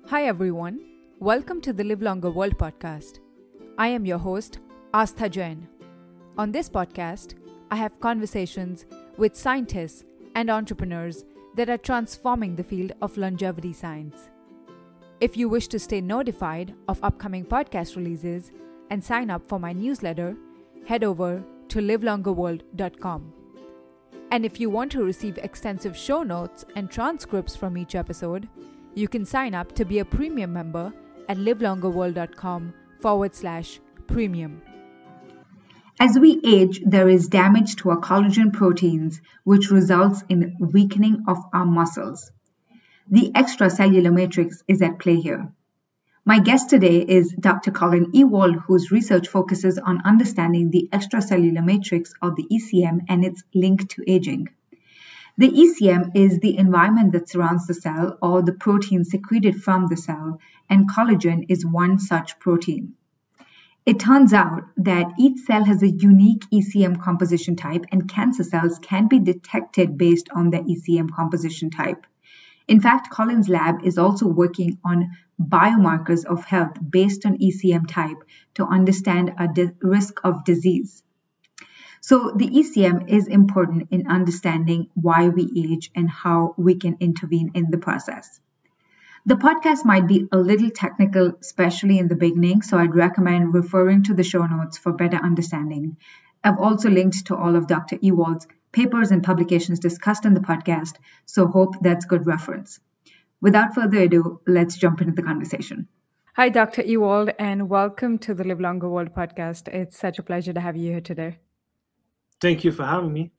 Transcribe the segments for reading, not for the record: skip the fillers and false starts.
Hi everyone, welcome to the Live Longer World podcast. I am your host, Astha Jain. On this podcast, I have conversations with scientists and entrepreneurs that are transforming the field of longevity science. If you wish to stay notified of upcoming podcast releases and sign up for my newsletter, head over to livelongerworld.com. And if you want to receive extensive show notes and transcripts from each episode, you can sign up to be a premium member at livelongerworld.com/premium. As we age, there is damage to our collagen proteins, which results in weakening of our muscles. The extracellular matrix is at play here. My guest today is Dr. Colin Ewald, whose research focuses on understanding the extracellular matrix or the ECM and its link to aging. The ECM is the environment that surrounds the cell or the protein secreted from the cell, and collagen is one such protein. It turns out that each cell has a unique ECM composition type, and cancer cells can be detected based on the ECM composition type. In fact, Colin's lab is also working on biomarkers of health based on ECM type to understand a risk of disease. So the ECM is important in understanding why we age and how we can intervene in the process. The podcast might be a little technical, especially in the beginning, so I'd recommend referring to the show notes for better understanding. I've also linked to all of Dr. Ewald's papers and publications discussed in the podcast, so hope that's good reference. Without further ado, let's jump into the conversation. Hi, Dr. Ewald, and welcome to the Live Longer World podcast. It's such a pleasure to have you here today. Thank you for having me.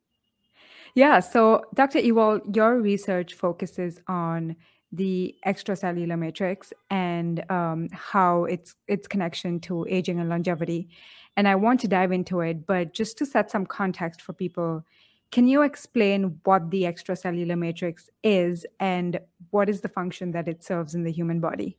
Yeah, so Dr. Ewald, your research focuses on the extracellular matrix and how its connection to aging and longevity. And I want to dive into it, but just to set some context for people, can you explain what the extracellular matrix is and what is the function that it serves in the human body?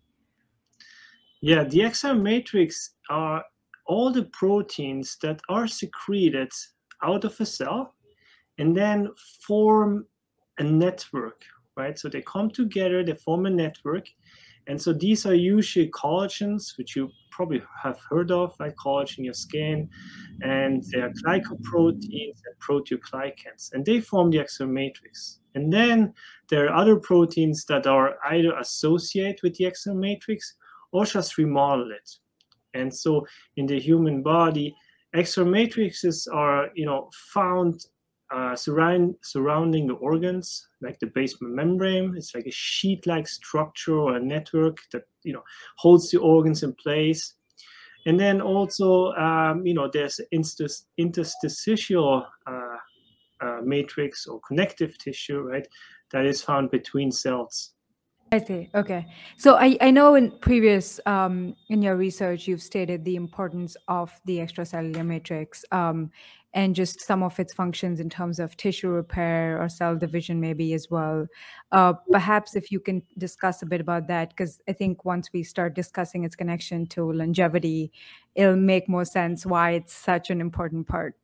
Yeah, the extracellular matrix are all the proteins that are secreted out of a cell and then form a network, right? So they come together, they form a network. And so these are usually collagens, which you probably have heard of, like collagen in your skin, and they are glycoproteins and proteoglycans, and they form the extracellular matrix. And then there are other proteins that are either associated with the extracellular matrix or just remodel it. And so in the human body, extracellular matrices are, found surrounding the organs, like the basement membrane. It's like a sheet-like structure or a network that, holds the organs in place. And then also, there's interstitial matrix or connective tissue, right, that is found between cells. I see. Okay. So I know in previous, in your research, you've stated the importance of the extracellular matrix and just some of its functions in terms of tissue repair or cell division maybe as well. Perhaps if you can discuss a bit about that, because I think once we start discussing its connection to longevity, it'll make more sense why it's such an important part.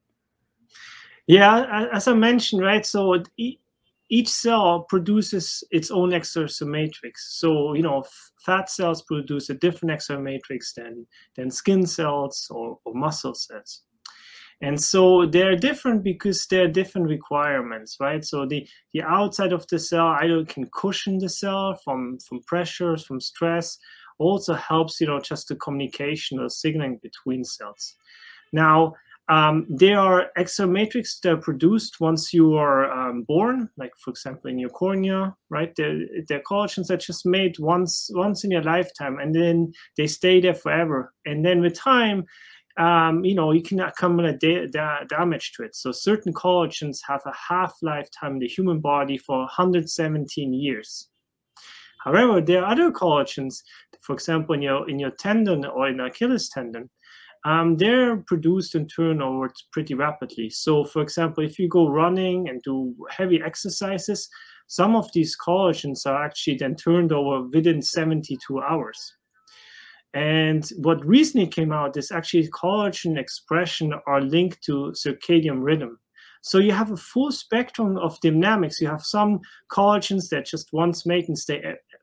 Yeah, as I mentioned, right, so each cell produces its own extracellular matrix. So, fat cells produce a different extracellular matrix than skin cells or muscle cells. And so they're different because they're different requirements, right? So the outside of the cell either can cushion the cell from pressures, from stress, also helps, just the communication or signaling between cells. Now, there are extracellular matrix that are produced once you are born, like for example in your cornea, right? They're collagens that are just made once in your lifetime, and then they stay there forever. And then with time, you can accumulate damage to it. So certain collagens have a half-life time in the human body for 117 years. However, there are other collagens, for example, in your tendon or in Achilles tendon. They're produced and turned over pretty rapidly. So, for example, if you go running and do heavy exercises, some of these collagens are actually then turned over within 72 hours. And what recently came out is actually collagen expression are linked to circadian rhythm. So you have a full spectrum of dynamics. You have some collagens that just once make and stay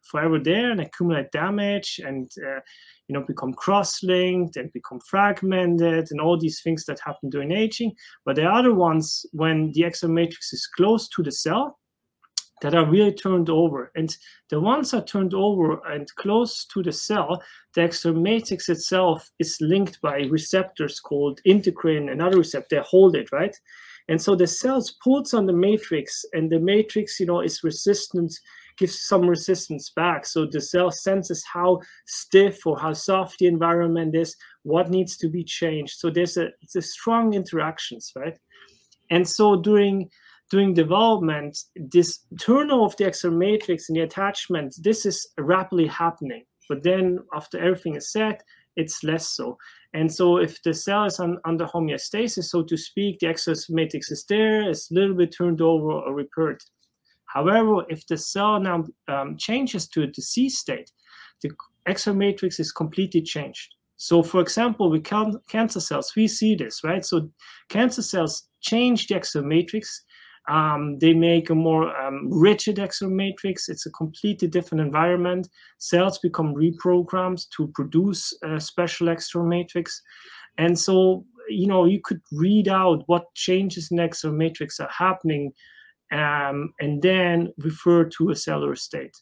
forever there and accumulate damage and become cross-linked and become fragmented and all these things that happen during aging. But there are other ones when the external matrix is close to the cell that are really turned over. And the ones that are turned over and close to the cell, the external matrix itself is linked by receptors called integrin and other receptors. They hold it, right? And so the cells pulls on the matrix, and the matrix, is resistant, gives some resistance back. So the cell senses how stiff or how soft the environment is, what needs to be changed. So it's a strong interactions, right? And so during development, this turnover of the external matrix and the attachment, this is rapidly happening. But then after everything is set, it's less so. And so if the cell is under homeostasis, so to speak, the external matrix is there, it's a little bit turned over or repaired. However, if the cell now changes to a disease state, the external matrix is completely changed. So for example, with cancer cells, we see this, right? So cancer cells change the external matrix. They make a more rigid external matrix. It's a completely different environment. Cells become reprogrammed to produce a special external matrix. And so, you could read out what changes in the external matrix are happening and then refer to a cellular state.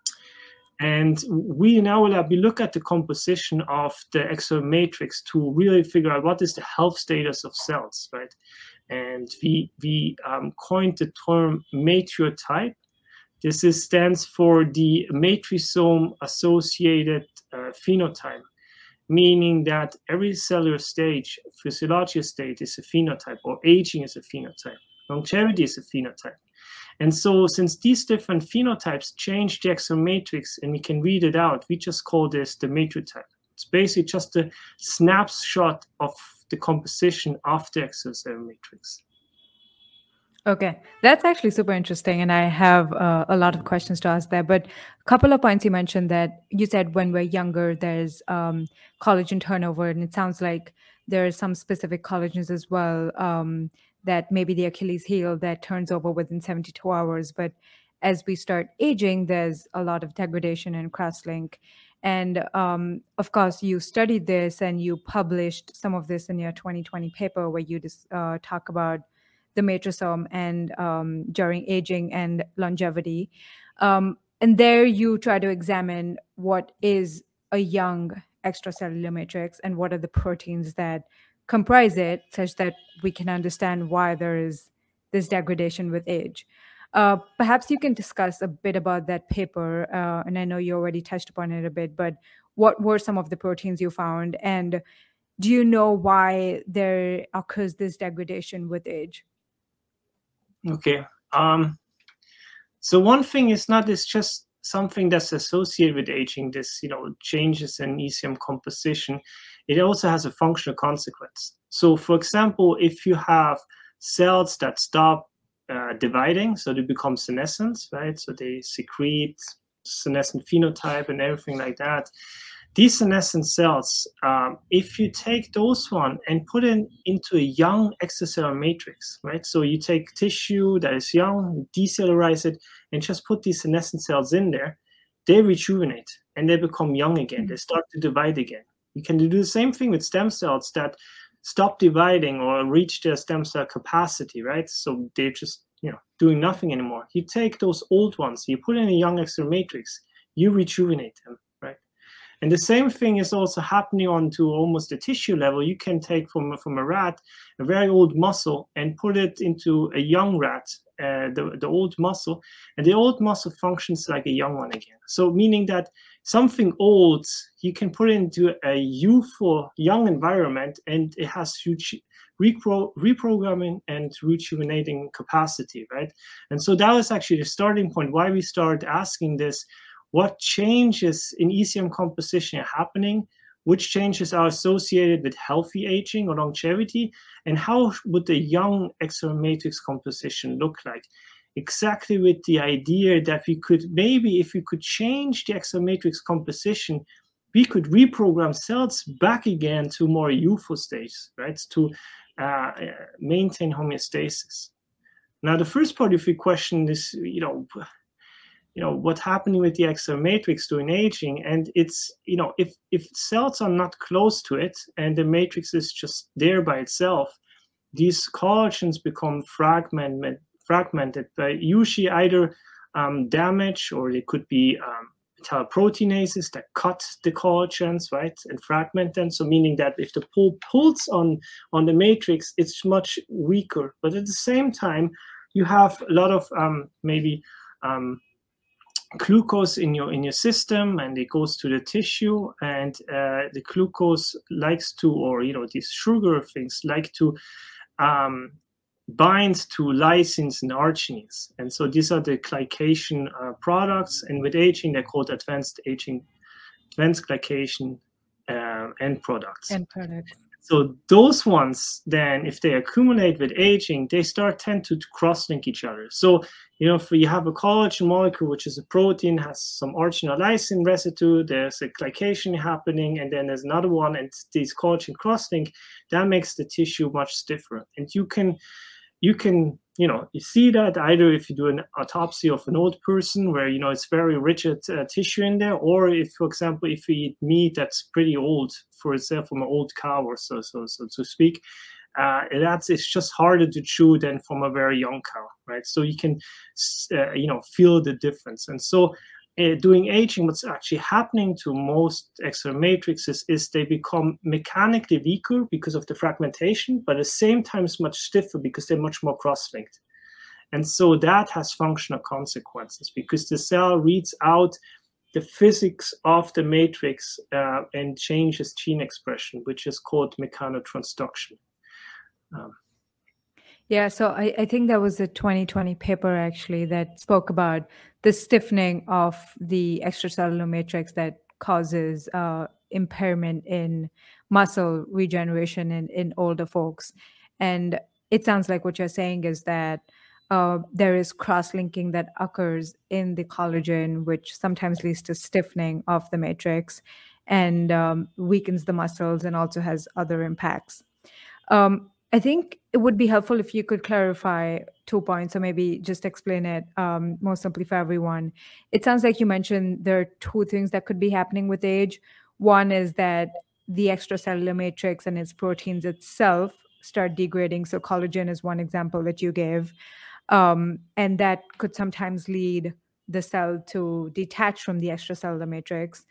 And we in our lab, we look at the composition of the external matrix to really figure out what is the health status of cells, right? And we coined the term matriotype. This stands for the matrixome-associated phenotype, meaning that every cellular stage, physiological state is a phenotype, or aging is a phenotype, longevity is a phenotype. And so since these different phenotypes change the external matrix and we can read it out, we just call this the matriotype. It's basically just a snapshot of the composition of the extracellular matrix. Okay, that's actually super interesting. And I have a lot of questions to ask there. But a couple of points you mentioned that you said when we're younger, there's collagen turnover. And it sounds like there are some specific collagens as well that maybe the Achilles heel that turns over within 72 hours. But as we start aging, there's a lot of degradation and cross-link. And of course, you studied this and you published some of this in your 2020 paper where you just talk about the matrixome and during aging and longevity. And there you try to examine what is a young extracellular matrix and what are the proteins that comprise it, such that we can understand why there is this degradation with age. Perhaps you can discuss a bit about that paper, and I know you already touched upon it a bit, but what were some of the proteins you found, and do you know why there occurs this degradation with age? Okay. So one thing is not just something that's associated with aging, this, changes in ECM composition. It also has a functional consequence. So for example, if you have cells that stop dividing, so they become senescent, right? So they secrete senescent phenotype and everything like that. These senescent cells, if you take those one and put it into a young extracellular matrix, right? So you take tissue that is young, decellularize it, and just put these senescent cells in there, they rejuvenate and they become young again. They start to divide again. You can do the same thing with stem cells that stop dividing or reach their stem cell capacity, right? So they're just, doing nothing anymore. You take those old ones, you put in a young extracellular matrix, you rejuvenate them, right? And the same thing is also happening onto almost the tissue level. You can take from a rat a very old muscle and put it into a young rat, the old muscle, and the old muscle functions like a young one again. So meaning that something old, you can put into a youthful, young environment, and it has huge reprogramming and rejuvenating capacity, right? And so that was actually the starting point why we started asking this: what changes in ECM composition are happening, which changes are associated with healthy aging or longevity, and how would the young extracellular matrix composition look like? Exactly with the idea that we could maybe, if we could change the extracellular matrix composition, we could reprogram cells back again to more youthful states, right? To maintain homeostasis. Now, the first part of your question is, what's happening with the extra matrix during aging. And it's, if cells are not close to it and the matrix is just there by itself, these collagens become fragmented by usually either damage, or they could be metalloproteinases that cut the collagens, right, and fragment them. So meaning that if the pull pulls on the matrix, it's much weaker. But at the same time, you have a lot of maybe glucose in your system, and it goes to the tissue, and the glucose likes to, or these sugar things like to bind to lysines and arginines, and so these are the glycation products, and with aging they're called advanced glycation end products. So those ones, then, if they accumulate with aging, they tend to cross-link each other. So, if you have a collagen molecule, which is a protein, has some arginine or lysine residue, there's a glycation happening, and then there's another one, and these collagen cross-link, that makes the tissue much stiffer. And you can you see that either if you do an autopsy of an old person where, it's very rigid tissue in there, or if, for example, if you eat meat that's pretty old, for example, from an old cow or so to speak, it's just harder to chew than from a very young cow, right? So you can, feel the difference. And so during aging, what's actually happening to most extracellular matrices is they become mechanically weaker because of the fragmentation, but at the same time it's much stiffer because they're much more cross-linked. And so that has functional consequences, because the cell reads out the physics of the matrix and changes gene expression, which is called mechanotransduction. Yeah, so I think there was a 2020 paper actually that spoke about the stiffening of the extracellular matrix that causes impairment in muscle regeneration in older folks. And it sounds like what you're saying is that there is cross-linking that occurs in the collagen, which sometimes leads to stiffening of the matrix and weakens the muscles and also has other impacts. I think it would be helpful if you could clarify 2 points, or maybe just explain it more simply for everyone. It sounds like you mentioned there are 2 things that could be happening with age. One is that the extracellular matrix and its proteins itself start degrading. So collagen is one example that you gave. And that could sometimes lead the cell to detach from the extracellular matrix.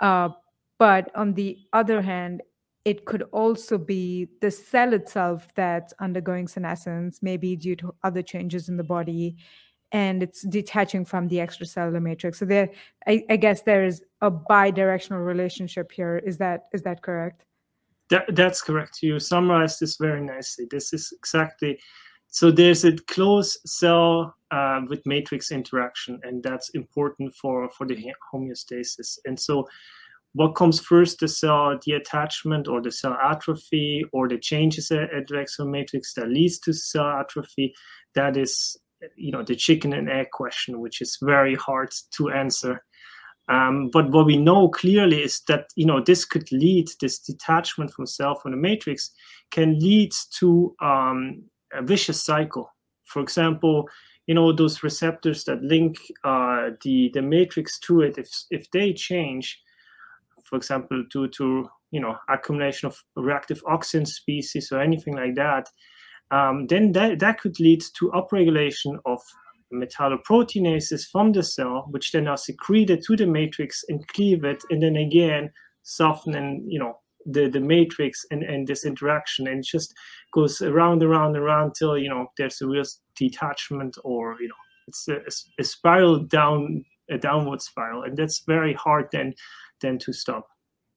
But on the other hand, it could also be the cell itself that's undergoing senescence, maybe due to other changes in the body, and it's detaching from the extracellular matrix. So there, I guess there is a bi-directional relationship here. Is that correct? That's correct. You summarized this very nicely. This is exactly. So there's a close cell with matrix interaction, and that's important for the homeostasis. And so what comes first, the cell detachment or the cell atrophy, or the changes at the extracellular matrix that leads to cell atrophy? That is, the chicken and egg question, which is very hard to answer. But what we know clearly is that, this detachment from the matrix can lead to a vicious cycle. For example, those receptors that link the matrix to it, if they change, for example, due to accumulation of reactive oxygen species or anything like that, then that could lead to upregulation of metalloproteinases from the cell, which then are secreted to the matrix and cleave it, and then again soften and the matrix and this interaction, and it just goes around till there's a real detachment, or it's a spiral down, a downward spiral, and that's very hard then to stop.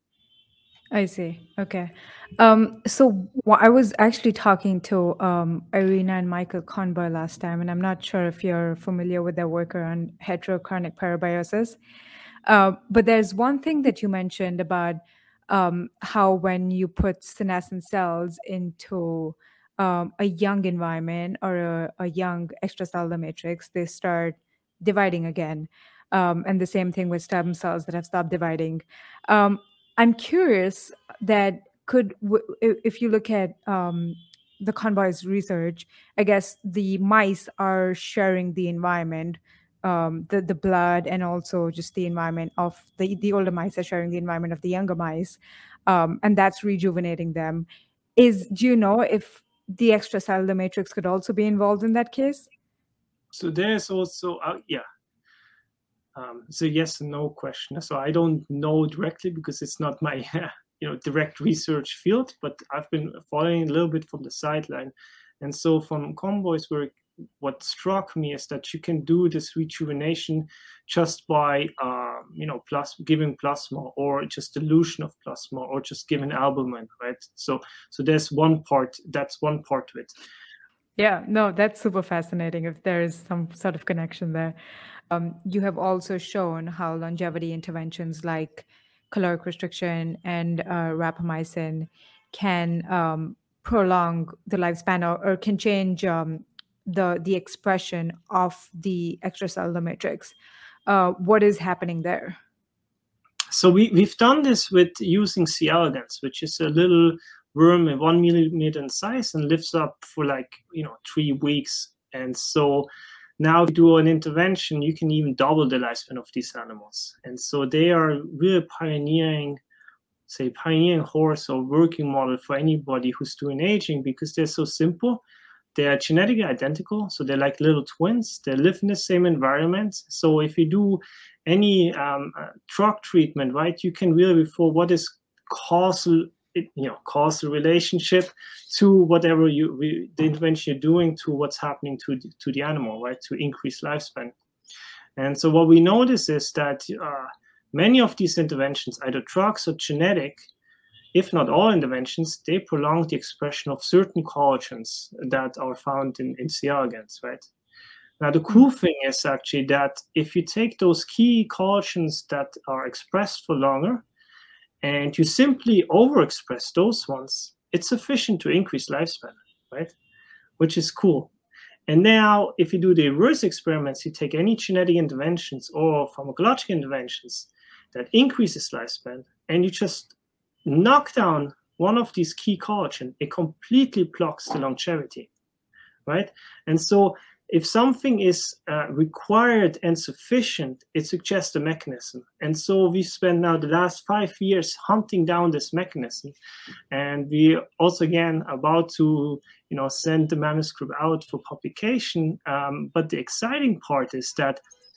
I see. Okay. So I was actually talking to Irina and Michael Conboy last time, and I'm not sure if you're familiar with their work around heterochronic parabiosis. But there's one thing that you mentioned about how when you put senescent cells into a young environment or a young extracellular matrix, they start dividing again. And the same thing with stem cells that have stopped dividing. I'm curious that if you look at the Conboy's research, I guess the mice are sharing the environment the blood and also just the environment of the older mice are sharing the environment of the younger mice, and that's rejuvenating them. Do you know if the extracellular matrix could also be involved in that case? So there's also it's a yes and no question. So I don't know directly because it's not my direct research field, but I've been following a little bit from the sideline. And so from Comboy's work, what struck me is that you can do this rejuvenation just by giving plasma, or just dilution of plasma, or just giving albumin, right? So there's one part. That's one part of it. Yeah, no, that's super fascinating if there is some sort of connection there. You have also shown how longevity interventions like caloric restriction and rapamycin can prolong the lifespan, or can change the expression of the extracellular matrix. What is happening there? So we've done this with using C. elegans, which is a little worm 1 millimeter in size and lives up for 3 weeks. And so now if you do an intervention, you can even double the lifespan of these animals. And so they are really pioneering horse or working model for anybody who's doing aging, because they're so simple. They are genetically identical, so they're like little twins. They live in the same environment. So if you do any drug treatment, right, you can really refer what is causal relationship to whatever the intervention you're doing to what's happening to the animal, right, to increase lifespan. And so what we notice is that many of these interventions, either drugs or genetic, if not all interventions, they prolong the expression of certain collagens that are found in C. elegans, right? Now, the cool thing is actually that if you take those key collagens that are expressed for longer and you simply overexpress those ones, it's sufficient to increase lifespan, right? Which is cool. And now, if you do the reverse experiments, you take any genetic interventions or pharmacological interventions that increases lifespan, and you just knock down one of these key collagen, it completely blocks the longevity, right? And so if something is required and sufficient, it suggests a mechanism. And so we spent now the last 5 years hunting down this mechanism. And we also, again, about to send the manuscript out for publication. But the exciting part is that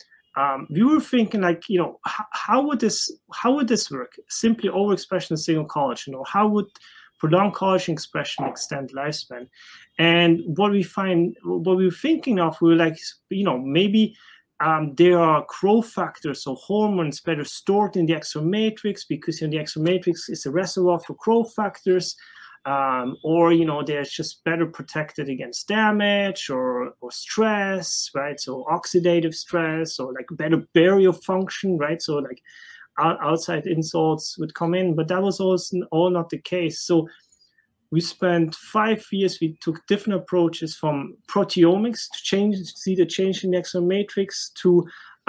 we were thinking, how would this work? Simply overexpression of single collagen, or how would prolonged collagen expression extend lifespan? And what we were thinking of, we were like, maybe there are growth factors or hormones better stored in the extracellular matrix, because the extracellular matrix is a reservoir for growth factors. Or they're just better protected against damage or stress, right? So oxidative stress, or better barrier function, right? So outside insults would come in, but that was also all not the case. So we spent 5 years. We took different approaches, from proteomics to see the change in the extracellular matrix, to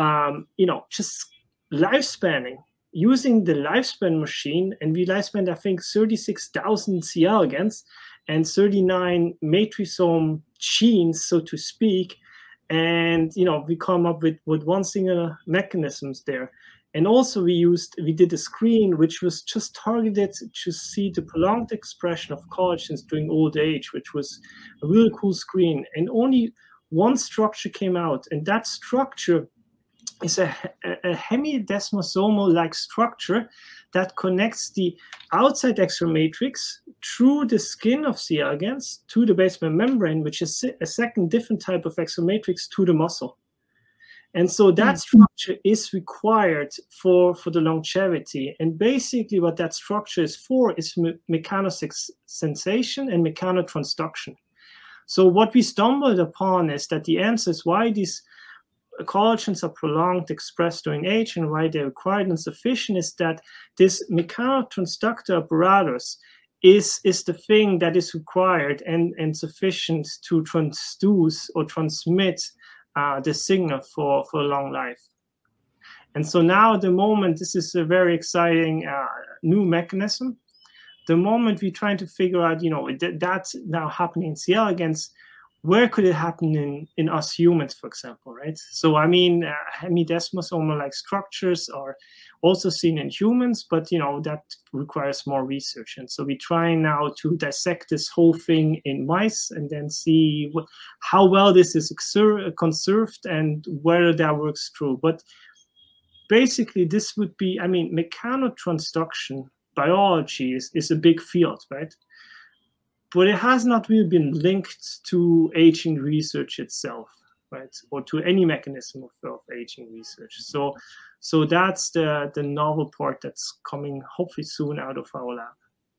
just lifespanning, using the lifespan machine. And we lifespan, I think, 36,000 C. elegans and 39 matrixome genes, so to speak. And we come up with one single mechanisms there. And also we did a screen which was just targeted to see the prolonged expression of collagens during old age, which was a really cool screen. And only one structure came out, and that structure is a hemidesmosomal-like structure that connects the outside extracellular matrix through the skin of C. elegans to the basement membrane, which is a second different type of extracellular matrix, to the muscle. And so that structure is required for the longevity. And basically what that structure is for is mechanosensation and mechanotransduction. So what we stumbled upon is that the answer is why these collagens are prolonged expressed during age and why they're required and sufficient is that this mechanotransductor apparatus is the thing that is required and sufficient to transduce or transmit the signal for long life. And so now at the moment, this is a very exciting new mechanism. The moment we're trying to figure out, that's now happening in C. elegans, where could it happen in us humans, for example, right? So I mean, hemidesmosome-like structures are also seen in humans, but that requires more research. And so we try now to dissect this whole thing in mice and then see how well this is conserved and whether that works through. But basically, this would be, I mean, mechanotransduction biology is a big field, right? But it has not really been linked to aging research itself, right, or to any mechanism of aging research. So that's the novel part that's coming hopefully soon out of our lab.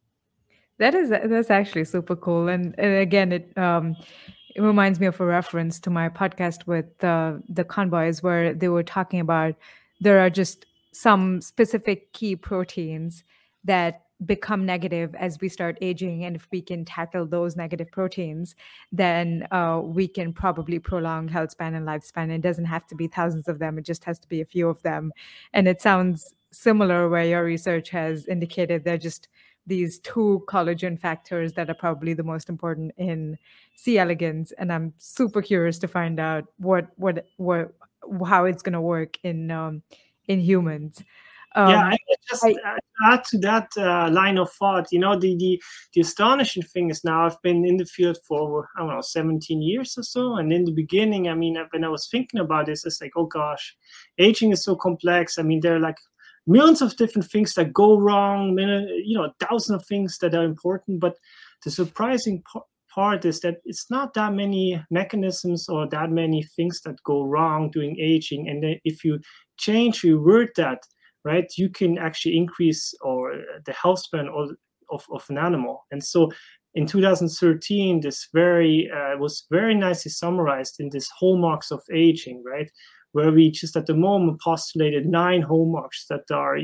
That's actually super cool, and again, it reminds me of a reference to my podcast with the Convoys, where they were talking about there are just some specific key proteins that become negative as we start aging, and if we can tackle those negative proteins, then we can probably prolong health span and lifespan. It doesn't have to be thousands of them, it just has to be a few of them. And it sounds similar where your research has indicated they're just these two collagen factors that are probably the most important in C. elegans, and I'm super curious to find out how it's going to work in humans. I just add to that line of thought. The astonishing thing is now I've been in the field for, I don't know, 17 years or so. And in the beginning, I mean, when I was thinking about this, it's like, oh gosh, aging is so complex. I mean, there are like millions of different things that go wrong, thousands of things that are important. But the surprising part is that it's not that many mechanisms or that many things that go wrong during aging. And then if you revert that, right, you can actually increase the health span of an animal. And so in 2013, this was very nicely summarized in this hallmarks of aging, right, where we just at the moment postulated 9 hallmarks that are,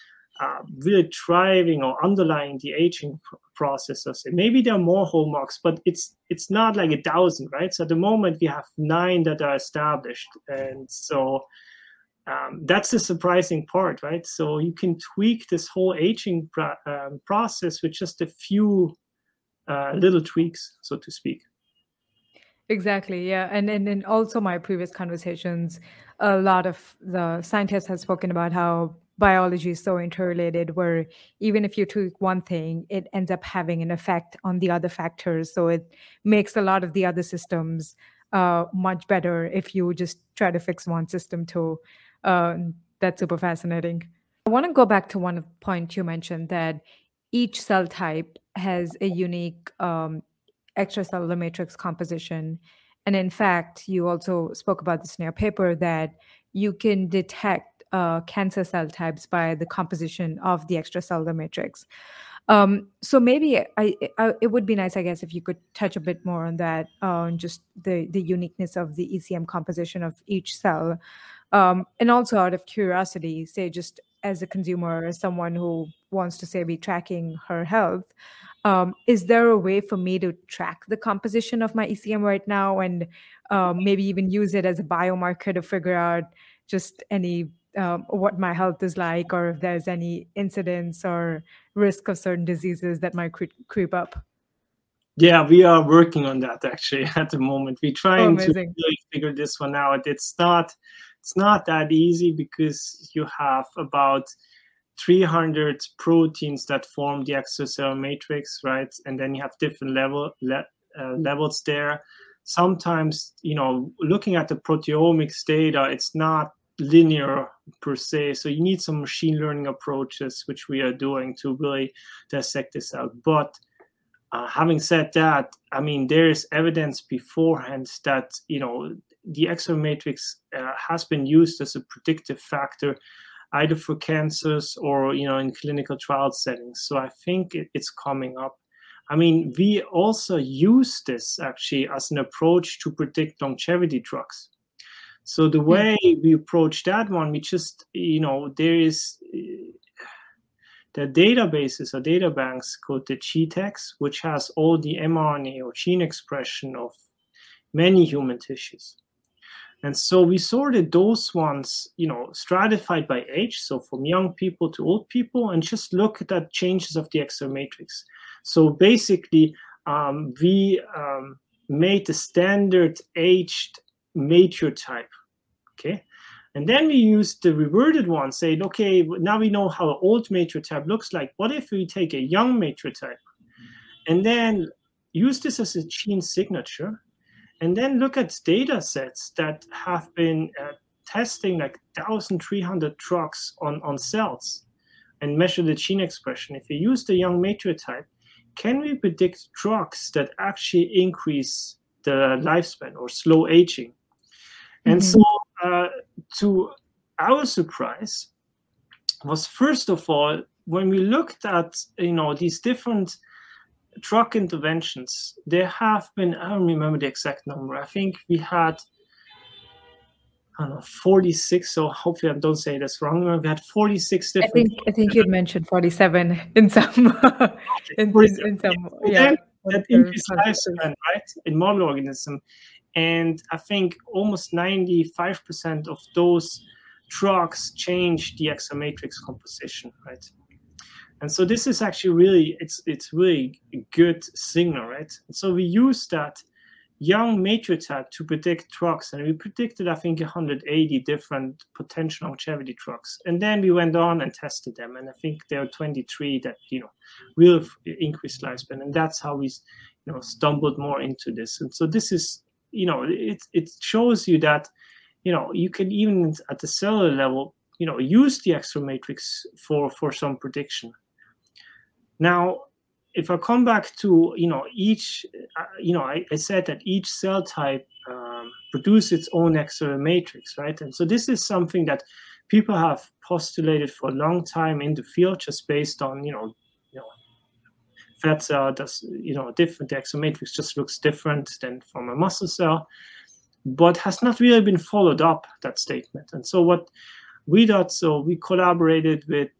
really thriving or underlying the aging process. Maybe there are more hallmarks, but it's not like 1,000, right? So at the moment we have 9 that are established, and so that's the surprising part, right? So you can tweak this whole aging process with just a few little tweaks, so to speak. Exactly, yeah. And in also my previous conversations, a lot of the scientists have spoken about how biology is so interrelated, where even if you tweak one thing, it ends up having an effect on the other factors. So it makes a lot of the other systems much better if you just try to fix one system too. That's super fascinating. I want to go back to one point you mentioned, that each cell type has a unique extracellular matrix composition. And in fact, you also spoke about this in your paper, that you can detect cancer cell types by the composition of the extracellular matrix. So maybe it would be nice, I guess, if you could touch a bit more on that, just the uniqueness of the ECM composition of each cell. And also out of curiosity, say just as a consumer, as someone who wants to, say, be tracking her health, is there a way for me to track the composition of my ECM right now, and maybe even use it as a biomarker to figure out just what my health is like, or if there's any incidence or risk of certain diseases that might creep up? Yeah, we are working on that actually at the moment. We're trying to really figure this one out. It's not that easy, because you have about 300 proteins that form the extracellular matrix, right? And then you have different levels there. Sometimes, looking at the proteomics data, it's not linear per se. So you need some machine learning approaches, which we are doing to really dissect this out. But having said that, I mean, there is evidence beforehand that, the extracellular matrix has been used as a predictive factor, either for cancers or, in clinical trial settings. So I think it's coming up. I mean, we also use this actually as an approach to predict longevity drugs. So the way we approach that one, we just, there is the databases or data banks called the GTEx, which has all the mRNA or gene expression of many human tissues. And so we sorted those ones, stratified by age, so from young people to old people, and just look at the changes of the extracellular matrix. So basically, we made the standard aged mature type. Okay. And then we used the reverted one, saying, okay, now we know how an old mature type looks like. What if we take a young mature type and then use this as a gene signature, and then look at data sets that have been testing like 1,300 drugs on cells and measure the gene expression? If we use the young mature type, can we predict drugs that actually increase the lifespan or slow aging? And so, to our surprise, was first of all, when we looked at these different drug interventions, there have been, I don't remember the exact number. I think we had, I don't know, 46. So hopefully I don't say this wrong. We had 46 different. I think you'd mentioned 47 in some. in some, yeah. That increased lifespan, right, in model organism. And I think almost 95% of those drugs change the extra matrix composition, right? And so this is actually really, it's really a good signal, right? And so we use that young mature type to predict drugs, and we predicted, I think, 180 different potential longevity drugs. And then we went on and tested them, and I think there are 23 that will increase lifespan, and that's how we stumbled more into this. And so this is it shows you that you can, even at the cellular level, use the extra matrix for some prediction. Now, if I come back to each, I said that each cell type produces its own extra matrix, right? And so this is something that people have postulated for a long time in the field, just based on fat cell does different. The extra matrix just looks different than from a muscle cell, but has not really been followed up, that statement. And so what we did, so we collaborated with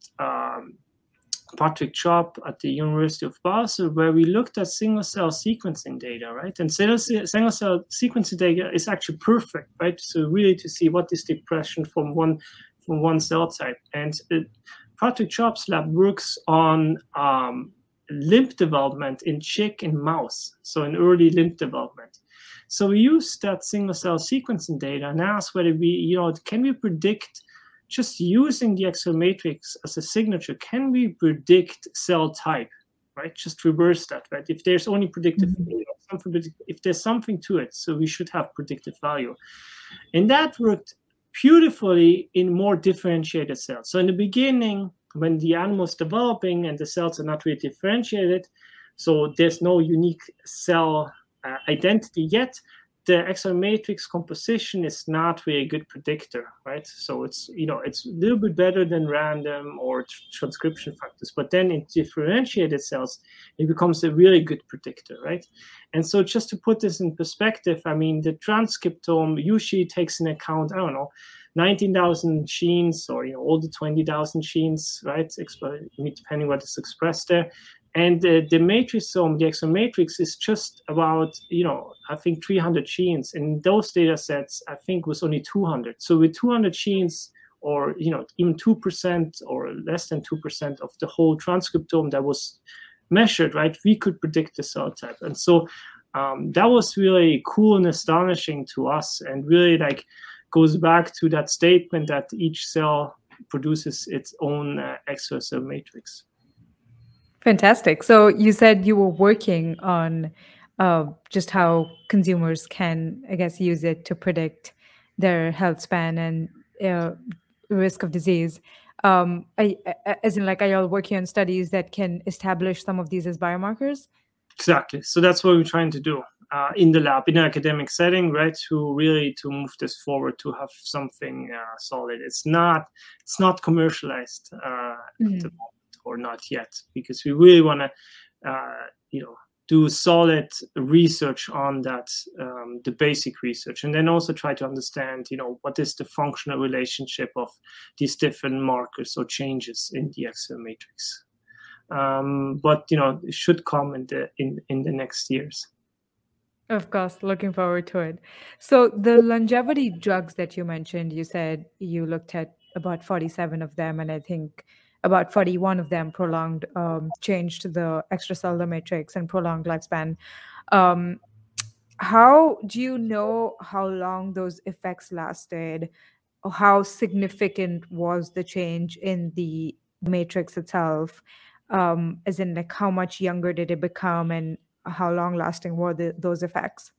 Patrick Chop at the University of Basel, where we looked at single cell sequencing data, right? And single cell sequencing data is actually perfect, right? So really to see what is the expression from one cell type. And Patrick Chop's lab works on limb development in chick and mouse, so in early limb development. So we used that single cell sequencing data and asked whether can we predict, just using the extra matrix as a signature, can we predict cell type, right? Just reverse that, right? If there's only predictive, if there's something to it, so we should have predictive value. And that worked beautifully in more differentiated cells. So in the beginning, when the animal is developing and the cells are not really differentiated, so there's no unique cell identity yet, the extra matrix composition is not really a good predictor, right? So it's it's a little bit better than random or transcription factors, but then in differentiated cells, it becomes a really good predictor, right? And so just to put this in perspective, I mean, the transcriptome usually takes into account, 19,000 genes, or all the 20,000 genes, right? Depending what is expressed there. And the matrixome, the extra matrix, is just about, I think 300 genes. In those data sets, I think was only 200. So with 200 genes, or even 2% or less than 2% of the whole transcriptome that was measured, right, we could predict the cell type. And so that was really cool and astonishing to us, and really goes back to that statement that each cell produces its own extra cell matrix. Fantastic. So you said you were working on just how consumers can, I guess, use it to predict their health span and risk of disease. As in, are you all working on studies that can establish some of these as biomarkers? Exactly. So that's what we're trying to do in the lab, in an academic setting, right? To move this forward, to have something solid. It's not commercialized at the moment, or not yet, because we really want to, do solid research on that, the basic research, and then also try to understand, what is the functional relationship of these different markers or changes in the extra matrix. But it should come in the next years. Of course, looking forward to it. So the longevity drugs that you mentioned, you said you looked at about 47 of them, and I think about 41 of them changed the extracellular matrix and prolonged lifespan. How do you know how long those effects lasted? Or how significant was the change in the matrix itself? As in, like, how much younger did it become, and how long lasting were those effects?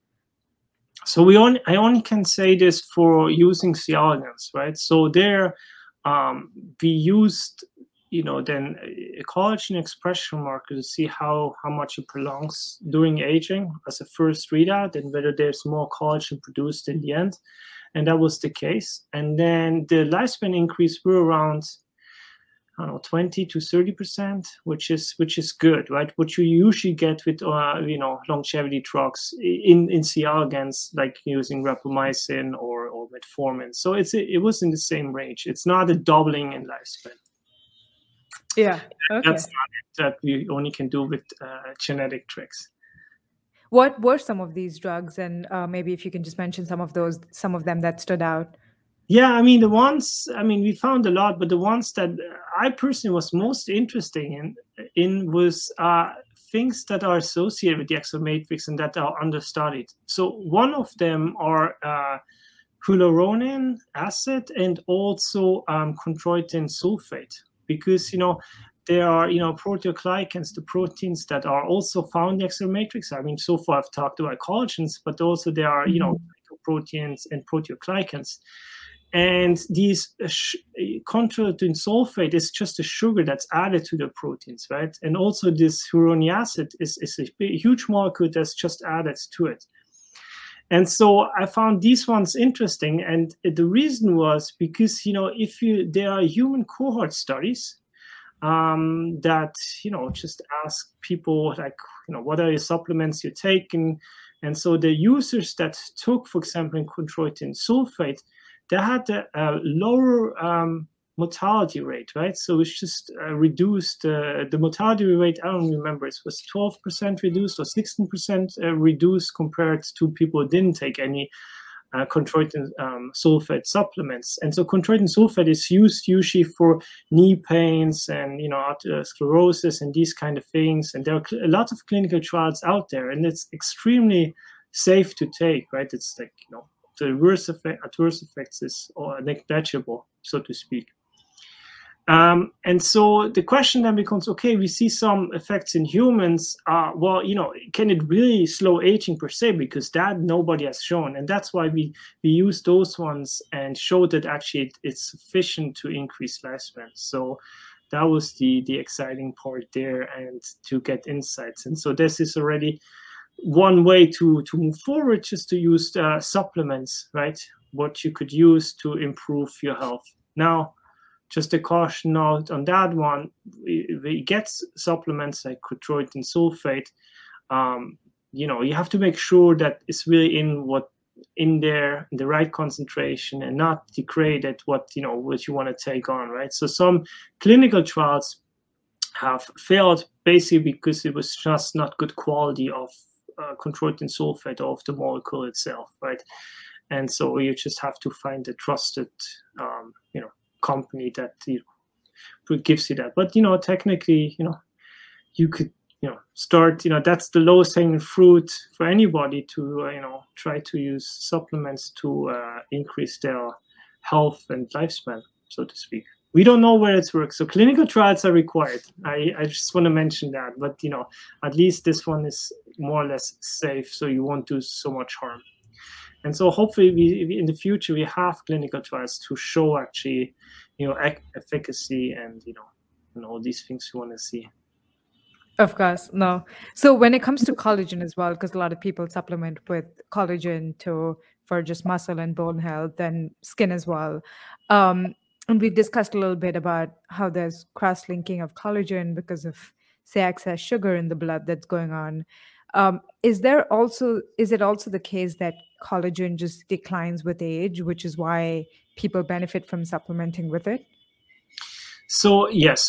So I only can say this for using C. elegans, right? So there, we used, then a collagen expression marker to see how much it prolongs during aging as a first readout, and whether there's more collagen produced in the end, and that was the case. And then the lifespan increase were around, I don't know, 20 to 30%, which is good, right? What you usually get with longevity drugs in C. elegans, like using rapamycin or metformin. So it was in the same range. It's not a doubling in lifespan. Yeah, okay. That's not it, that we only can do with genetic tricks. What were some of these drugs, and maybe if you can just mention some of them that stood out? Yeah, we found a lot, but the ones that I personally was most interesting in was things that are associated with the exo matrix and that are understudied. So one of them are hyaluronan acid and also chondroitin sulfate, because there are proteoglycans, the proteins that are also found in the exo matrix. I mean, so far I've talked about collagens, but also there are proteins and proteoglycans. And these chondroitin sulfate is just a sugar that's added to the proteins, right? And also this hyaluronic acid is a huge molecule that's just added to it. And so I found these ones interesting, and the reason was because there are human cohort studies that just ask people, like, what are your supplements you're taking? And so the users that took, for example, chondroitin sulfate, they had a lower mortality rate, right? So it's just reduced the mortality rate. I don't remember, it was 12% reduced or 16% reduced compared to people who didn't take any chondroitin sulfate supplements. And so chondroitin sulfate is used usually for knee pains and atherosclerosis and these kind of things. And there are a lot of clinical trials out there, and it's extremely safe to take, right? It's like the adverse effects is negligible, so to speak. And so the question then becomes, okay, we see some effects in humans. Can it really slow aging per se? Because that nobody has shown. And that's why we use those ones and show that actually it's sufficient to increase lifespan. So that was the exciting part there, and to get insights. And so this is already one way to move forward, just to use supplements, right? What you could use to improve your health. Now, just a caution note on that one: we get supplements like chondroitin sulfate. You have to make sure that it's really in there, in the right concentration, and not degraded what you want to take on, right? So some clinical trials have failed basically because it was just not good quality of chondroitin sulfate or of the molecule itself, right? And so you just have to find a trusted company that gives you that. But technically, you could start, that's the lowest hanging fruit for anybody to try to use supplements to increase their health and lifespan, so to speak. We don't know where it works, so clinical trials are required. I just want to mention that, but at least this one is more or less safe, so you won't do so much harm. And so hopefully we in the future we have clinical trials to show actually efficacy and all these things we want to see. Of course, no. So when it comes to collagen as well, because a lot of people supplement with collagen for just muscle and bone health and skin as well. And we've discussed a little bit about how there's cross-linking of collagen because of, say, excess sugar in the blood that's going on. Is it also the case that collagen just declines with age, which is why people benefit from supplementing with it? So yes,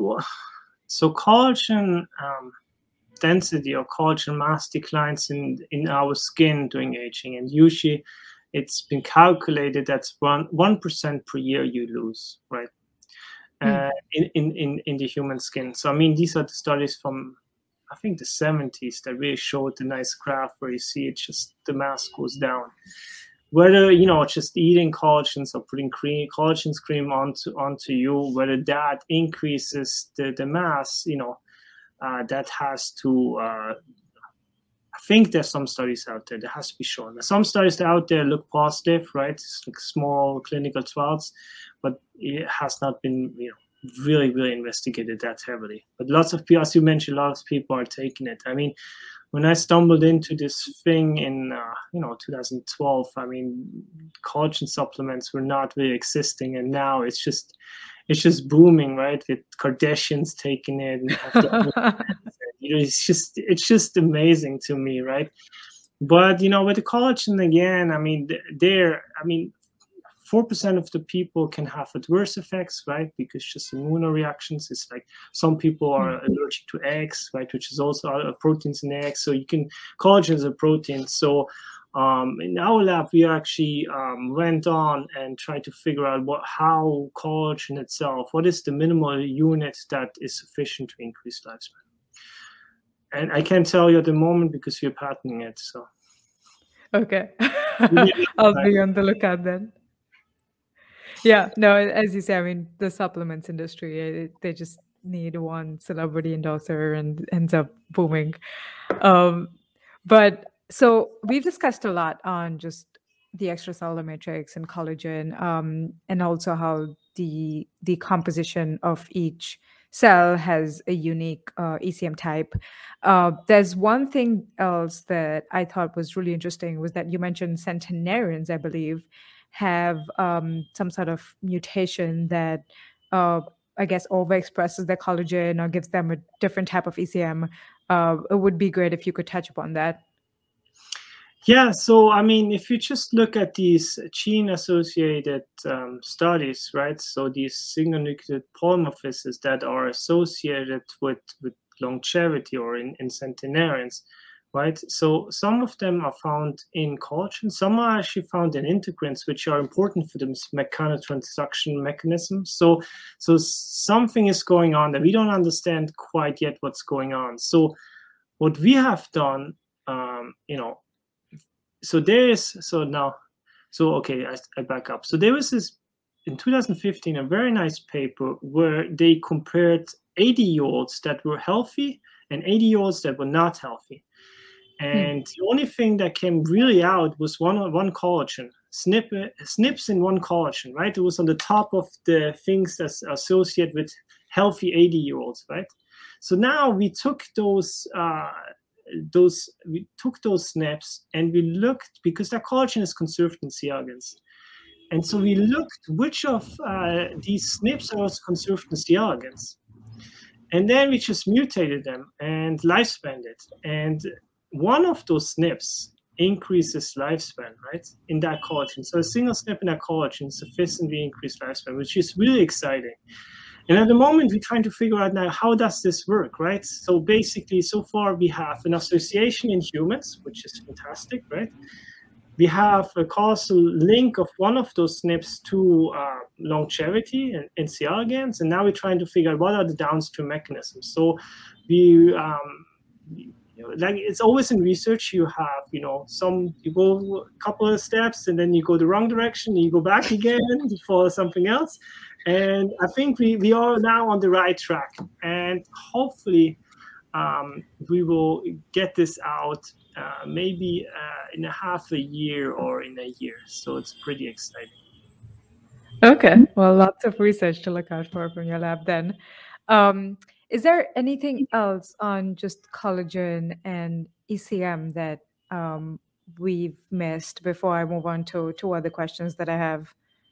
so collagen density or collagen mass declines in our skin during aging, and usually it's been calculated that's 1% per year you lose, right? In the human skin. So these are the studies from I think the 70s that really showed the nice graph where you see it just the mass goes down. Whether just eating collagens or putting collagen cream onto you, whether that increases the mass, that has to. I think there's some studies out there that has to be shown. Some studies out there look positive, right? It's like small clinical trials, but it has not been, really, really investigated that heavily. But lots of people, as you mentioned, lots of people are taking it. I mean, when I stumbled into this thing in 2012, I mean, collagen supplements were not really existing, and now it's just booming, right? With Kardashians taking it, and it's just amazing to me, right? But with the collagen again, I mean, 4% of the people can have adverse effects, right? Because just immunoreactions. It's like some people are allergic to eggs, right? Which is also proteins in eggs. So collagen is a protein. So in our lab, we actually went on and tried to figure out how collagen itself, what is the minimal unit that is sufficient to increase lifespan. And I can't tell you at the moment because we're patenting it. So okay, I'll be on the lookout then. Yeah, no, as you say, I mean, the supplements industry, they just need one celebrity endorser and ends up booming. But so we've discussed a lot on just the extracellular matrix and collagen, and also how the composition of each cell has a unique ECM type. There's one thing else that I thought was really interesting was that you mentioned centenarians, I believe, have some sort of mutation that I guess overexpresses their collagen or gives them a different type of ECM. It would be great if you could touch upon that. Yeah, so I mean, if you just look at these gene-associated studies, right? So these single-nucleotide polymorphisms that are associated with longevity or in centenarians, right? So some of them are found in collagen. Some are actually found in integrins, which are important for the mechanotransduction mechanism. So something is going on that we don't understand quite yet what's going on. So what we have done, I back up. So there was this, in 2015, a very nice paper where they compared 80-year-olds that were healthy and 80-year-olds that were not healthy. And the only thing that came really out was one collagen, SNPs in one collagen, right? It was on the top of the things that's associated with healthy 80-year-olds, right? So now we took those SNPs and we looked, because that collagen is conserved in C. elegans. And so we looked which of these SNPs are conserved in C. elegans. And then we just mutated them and lifespanned it. And one of those SNPs increases lifespan, right, in that collagen. So a single SNP in that collagen sufficiently increased lifespan, which is really exciting. And at the moment, we're trying to figure out now, how does this work, right? So basically, so far, we have an association in humans, which is fantastic, right? We have a causal link of one of those SNPs to longevity in C. elegans, and now we're trying to figure out what are the downstream mechanisms. So like it's always in research, you have, you go a couple of steps and then you go the wrong direction, and you go back again for something else. And I think we are now on the right track, and hopefully we will get this out maybe in a half a year or in a year. So it's pretty exciting. Okay, well, lots of research to look out for from your lab then. Is there anything else on just collagen and ECM that we've missed before I move on to other questions that I have?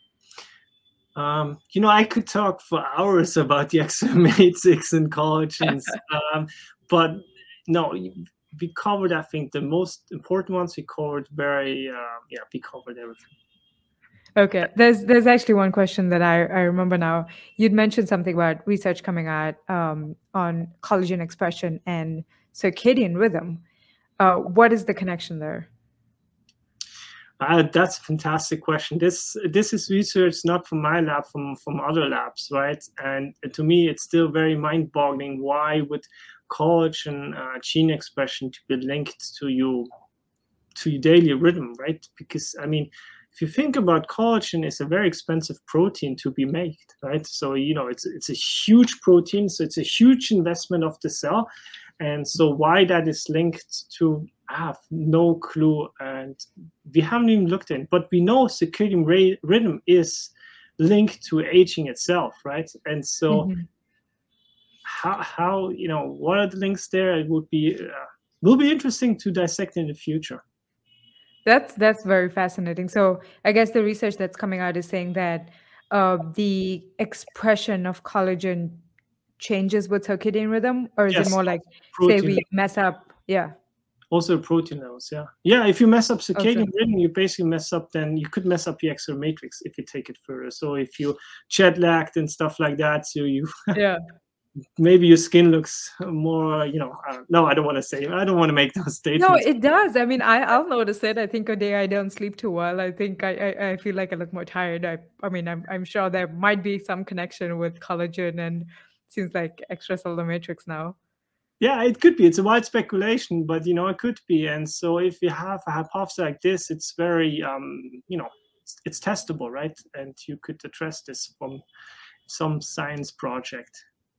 I could talk for hours about the exomatrix and collagens, but no, we covered, I think, the most important ones. We covered we covered everything. Okay, there's actually one question that I remember now. You'd mentioned something about research coming out on collagen expression and circadian rhythm. What is the connection there? That's a fantastic question. This is research not from my lab, from other labs, right? And to me, it's still very mind-boggling. Why would collagen gene expression to be linked to your daily rhythm, right? Because I mean, if you think about collagen, it's a very expensive protein to be made, right? So it's a huge protein, so it's a huge investment of the cell, and so why that is linked to, I have no clue, and we haven't even looked in. But we know circadian rhythm is linked to aging itself, right? And so how what are the links there? It will be interesting to dissect in the future. That's very fascinating. So I guess the research that's coming out is saying that the expression of collagen changes with circadian rhythm, or is it more like, say, we mess up? Yeah. Also protein levels, yeah. If you mess up circadian rhythm, you basically mess up. Then you could mess up your extra matrix if you take it further. So if you jet lagged and stuff like that, so you maybe your skin looks more, no, I don't want to say, I don't want to make those statements. No, it does. I mean, I'll notice it. I think a day I don't sleep too well, I think I feel like I look more tired. I mean, I'm sure there might be some connection with collagen, and seems like extracellular matrix now. Yeah, it could be. It's a wild speculation, but it could be. And so if you have a hypothesis like this, it's very, it's testable, right? And you could address this from some science project.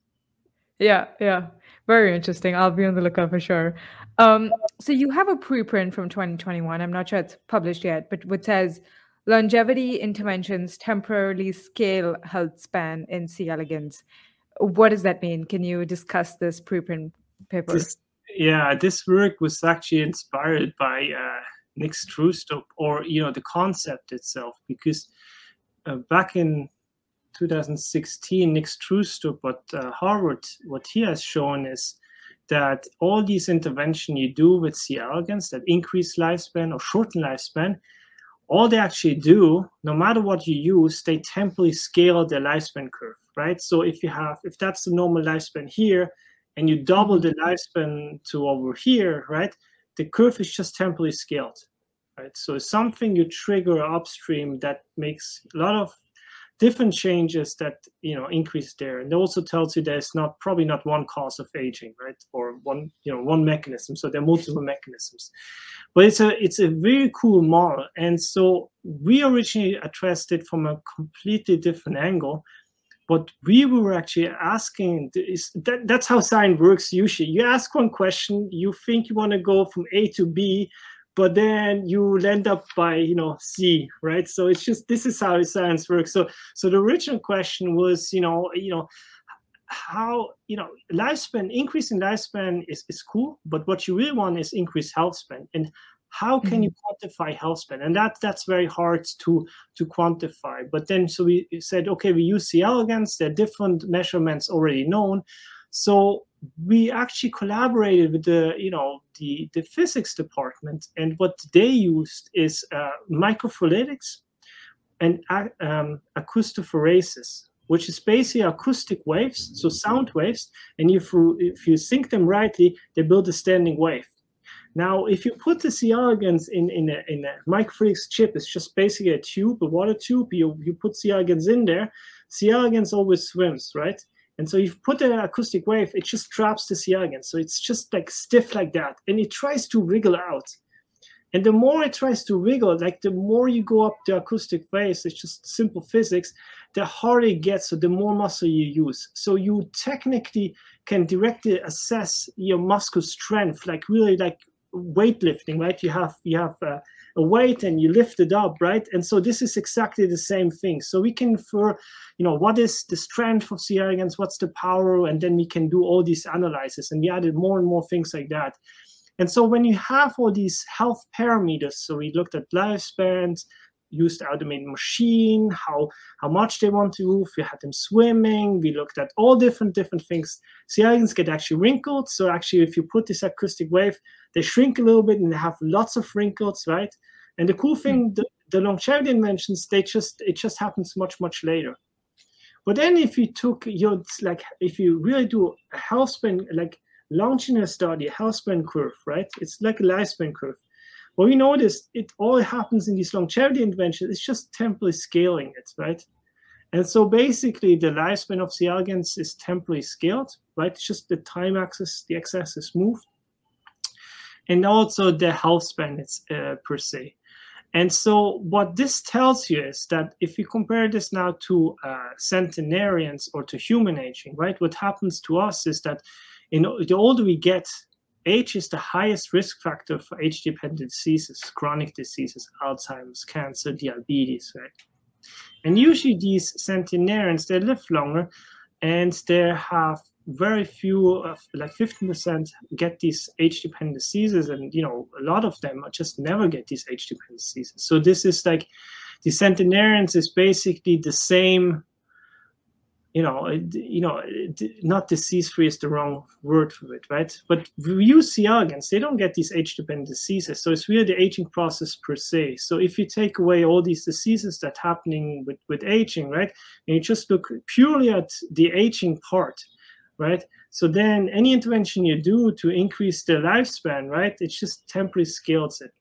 Yeah. Very interesting. I'll be on the lookout for sure. So you have a preprint from 2021. I'm not sure it's published yet, but which says longevity interventions temporarily scale health span in C. elegans. What does that mean? Can you discuss this preprint paper? This work was actually inspired by Nick Strustrup, or the concept itself, because back in 2016, Nick Strustrup at Harvard, what he has shown is that all these interventions you do with C. elegans that increase lifespan or shorten lifespan, all they actually do, no matter what you use, they temporarily scale the lifespan curve, right? So if that's the normal lifespan here, and you double the lifespan to over here, right, the curve is just temporarily scaled, right? So it's something you trigger upstream that makes a lot of different changes that increase there. And it also tells you there's probably not one cause of aging, right, or one mechanism. So there are multiple mechanisms, but it's a very cool model. And so we originally addressed it from a completely different angle. But we were actually asking, that's how science works usually. You ask one question, you think you want to go from A to B, but then you end up by C, right? So it's just, this is how science works. So the original question was, how lifespan, increasing lifespan is cool, but what you really want is increased health span. And how can you quantify health span? And that's very hard to quantify. But then, so we said, okay, we use C. elegans. There are different measurements already known. So we actually collaborated with the physics department, and what they used is microfluidics and acoustophoresis, which is basically acoustic waves, so sound waves. And if you sync them rightly, they build a standing wave. Now, if you put the C. elegans in a microfluidics chip, it's just basically a tube, a water tube. You put C. elegans in there. C. elegans always swims, right? And so you put an acoustic wave, it just traps the C. elegans. So it's just like stiff like that. And it tries to wriggle out. And the more it tries to wriggle, like the more you go up the acoustic waves, it's just simple physics, the harder it gets, so the more muscle you use. So you technically can directly assess your muscle strength, like really like weightlifting, right? You have a weight and you lift it up, right? And so this is exactly the same thing. So we can infer, what is the strength of C. elegans, what's the power, and then we can do all these analyses, and we added more and more things like that. And so when you have all these health parameters, so we looked at lifespans, used the automated machine, how much they want to move, we had them swimming, we looked at all different things. C. elegans get actually wrinkled. So actually, if you put this acoustic wave, they shrink a little bit and they have lots of wrinkles, right? And the cool thing, the longevity inventions, it just happens much later. But then if you took if you really do a health span, like launching a study, a health span curve, right? It's like a lifespan curve. What we noticed, it all happens in these longevity interventions. It's just temporally scaling it, right? And so basically the lifespan of C. elegans is temporally scaled, right? It's just the time axis, the x-axis moved. And also the health span is per se. And so what this tells you is that if you compare this now to centenarians or to human aging, right? What happens to us is that the older we get, age is the highest risk factor for age-dependent diseases, chronic diseases, Alzheimer's, cancer, diabetes, right? And usually these centenarians, they live longer, and they have very few, like 15% get these age-dependent diseases, and a lot of them just never get these age-dependent diseases. So this is like the centenarians is basically the same. Not disease-free is the wrong word for it, right? But we use C. elegans, they don't get these age-dependent diseases. So it's really the aging process per se. So if you take away all these diseases that are happening with aging, right, and you just look purely at the aging part, right? So then any intervention you do to increase the lifespan, right, it just temporarily scales it.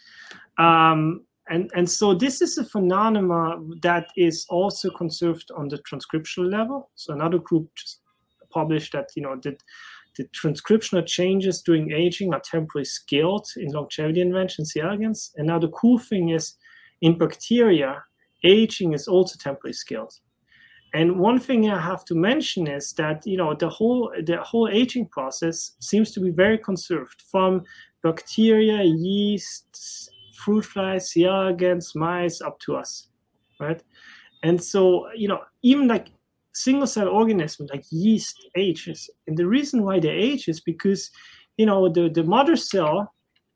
And so this is a phenomenon that is also conserved on the transcriptional level. So another group just published that the transcriptional changes during aging are temporarily scaled in longevity intervention C. elegans. And now the cool thing is, in bacteria, aging is also temporally scaled. And one thing I have to mention is that the whole aging process seems to be very conserved, from bacteria, yeast, fruit flies, C. elegans, mice, up to us, right? And so, even like single cell organisms like yeast ages. And the reason why they age is because, the mother cell,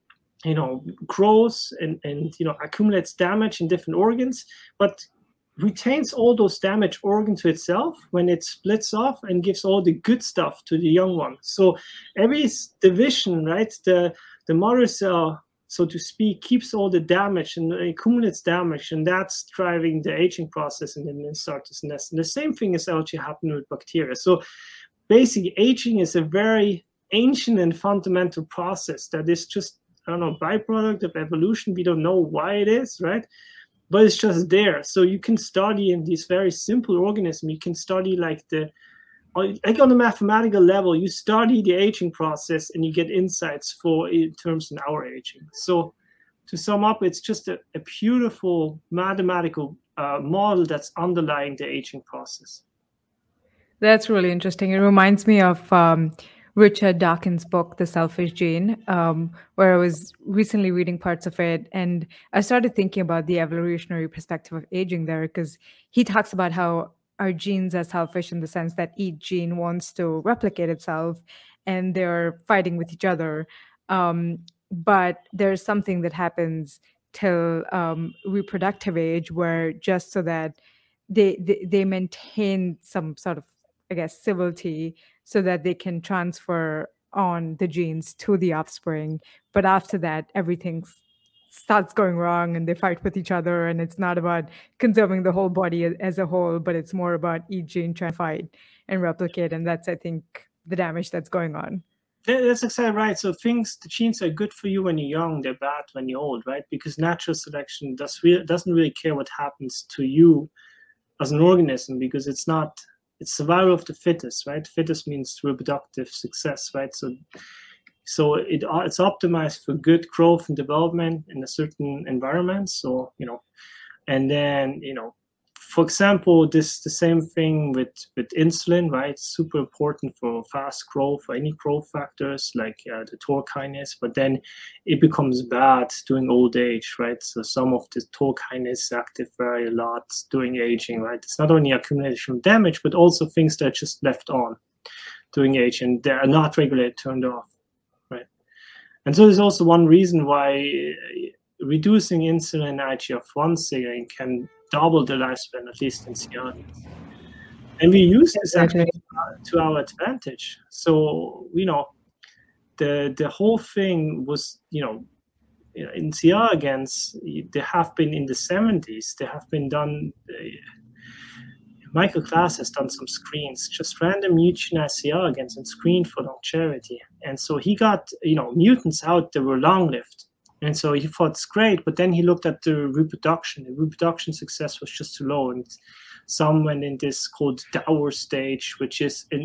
grows and accumulates damage in different organs, but retains all those damaged organs to itself when it splits off and gives all the good stuff to the young one. So every division, right, the mother cell, so to speak, keeps all the damage and accumulates damage, and that's driving the aging process, and then starts to nest. And the same thing is actually happening with bacteria. So basically, aging is a very ancient and fundamental process that is just, byproduct of evolution. We don't know why it is, right? But it's just there. So you can study in these very simple organisms. You can study like on the mathematical level, you study the aging process and you get insights in terms of our aging. So to sum up, it's just a beautiful mathematical model that's underlying the aging process. That's really interesting. It reminds me of Richard Dawkins' book, The Selfish Gene, where I was recently reading parts of it. And I started thinking about the evolutionary perspective of aging there, because he talks about how our genes are selfish in the sense that each gene wants to replicate itself and they're fighting with each other. But there's something that happens till reproductive age, where just so that they maintain some sort of, I guess, civility, so that they can transfer on the genes to the offspring. But after that, everything starts going wrong and they fight with each other, and it's not about conserving the whole body as a whole, but it's more about each gene trying to fight and replicate. And that's, I think, the damage that's going on. That's exactly right. So the genes are good for you when you're young, they're bad when you're old, right? Because natural selection doesn't really care what happens to you as an organism, because it's survival of the fittest, right? Fittest means reproductive success, right? So it's optimized for good growth and development in a certain environment. So, and then, for example, the same thing with insulin, right? Super important for fast growth, for any growth factors like the TOR kinase, but then it becomes bad during old age, right? So some of the TOR kinase is active very a lot during aging, right? It's not only accumulation of damage, but also things that are just left on during age and they are not regulated, turned off, right? And so there's also one reason why reducing insulin IGF-1 signaling can double the lifespan, at least in C. elegans. And we use this actually to our advantage. So, the whole thing was, in C. elegans, they have been in the 70s, they have been done, Michael Klaas has done some screens, just random mutagenized C. elegans and screened for longevity. And so he got, mutants out that were long-lived. And so he thought it's great, but then he looked at the reproduction. The reproduction success was just too low, and some went in this called Dower stage, which is an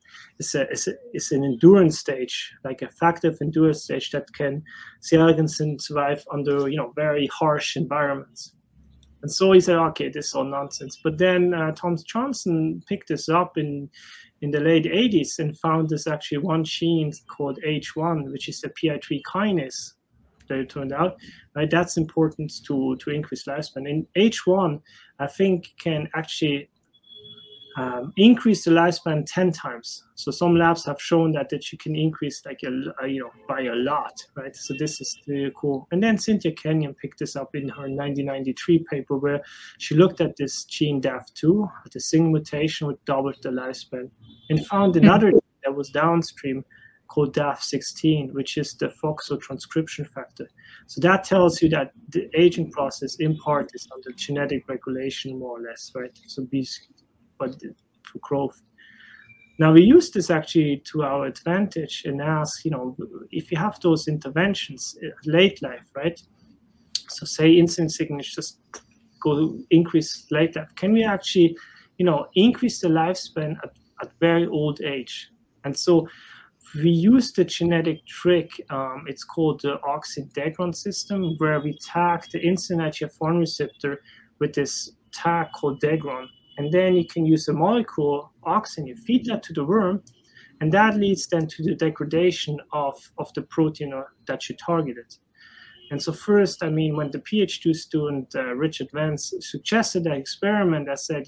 endurance stage, like a factive endurance stage that C. elegans can survive under very harsh environments. And so he said, okay, this is all nonsense. But then Thomas Johnson picked this up in the late 80s and found this actually one gene called H1, which is the PI3 kinase. That it turned out, right? That's important to increase lifespan. And H1, I think, can actually increase the lifespan 10 times. So some labs have shown that you can increase by a lot, right? So this is really cool. And then Cynthia Kenyon picked this up in her 1993 paper where she looked at this gene DAF2, the single mutation which doubled the lifespan, and found another gene that was downstream called DAF16, which is the FOXO transcription factor. So that tells you that the aging process in part is under genetic regulation, more or less, right? So but for growth. Now we use this actually to our advantage and ask, if you have those interventions late life, right? So say insulin signatures just go increase late life. Can we actually, increase the lifespan at very old age? And so we use the genetic trick, it's called the auxin-degron system, where we tag the insulin IGF-1 receptor with this tag called degron. And then you can use a molecule, auxin, you feed that to the worm, and that leads then to the degradation of the protein that you targeted. And so first, when the PhD student, Richard Vance, suggested that experiment, I said,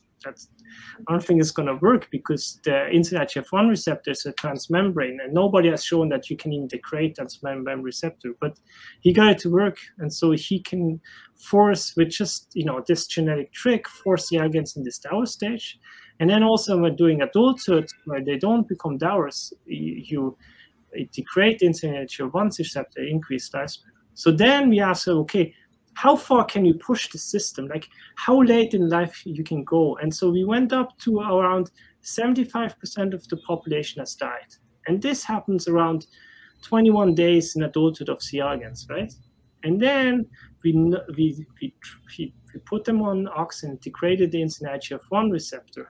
I don't think it's going to work because the insulin IGF-1 receptor is a transmembrane, and nobody has shown that you can even degrade that transmembrane receptor. But he got it to work, and so he can force, with just this genetic trick, force the elegans in this Dower stage. And then also when doing adulthood, where they don't become Dowers, you degrade the insulin IGF-1 receptor, increase lifespan. So then we ask, okay, how far can you push the system? Like how late in life you can go? And so we went up to around 75% of the population has died. And this happens around 21 days in adulthood of C. elegans, right? And then we put them on auxin, degraded the insulin IGF-1 receptor.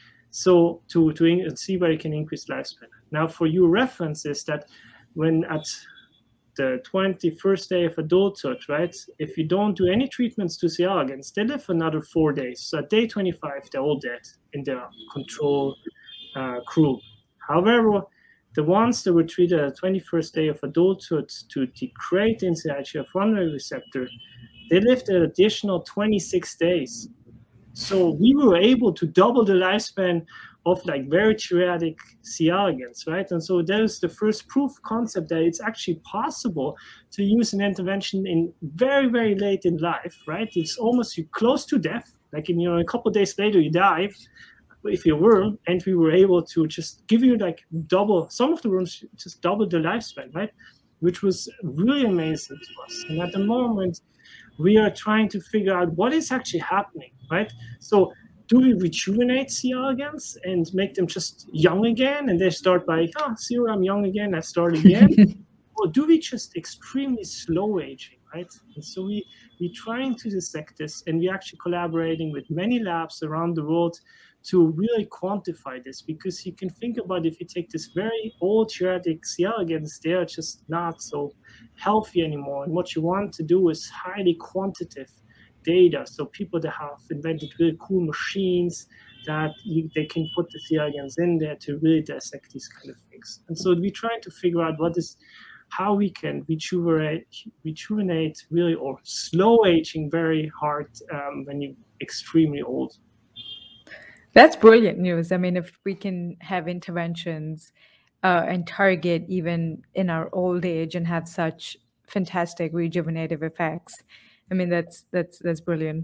So to see where you can increase lifespan. Now for your reference is that when at the 21st day of adulthood, right? If you don't do any treatments to C. elegans, they live another 4 days. So at day 25, they're all dead in the control group. However, the ones that were treated at the 21st day of adulthood to degrade the insulin IGF-1 receptor, they lived an additional 26 days. So we were able to double the lifespan of very geriatric C. elegans, right? And so there's the first proof concept that it's actually possible to use an intervention in very, very late in life, right? It's almost close to death. Like a couple of days later you die if you were, and we were able to just give you double, some of the worms just double the lifespan, right? Which was really amazing to us. And at the moment, we are trying to figure out what is actually happening, right? So do we rejuvenate C. elegans and make them just young again? And they start by, see, I'm young again, I start again. Or do we just extremely slow aging, right? And so we're trying to dissect this, and we're actually collaborating with many labs around the world to really quantify this, because you can think about if you take this very old geriatric C. elegans, they are just not so healthy anymore. And what you want to do is highly quantitative data. So people that have invented really cool machines that they can put the C. elegans in there to really dissect these kind of things. And so we're trying to figure out how we can rejuvenate really, or slow aging very hard when you're extremely old. That's brilliant news. If we can have interventions and target even in our old age and have such fantastic rejuvenative effects, that's brilliant.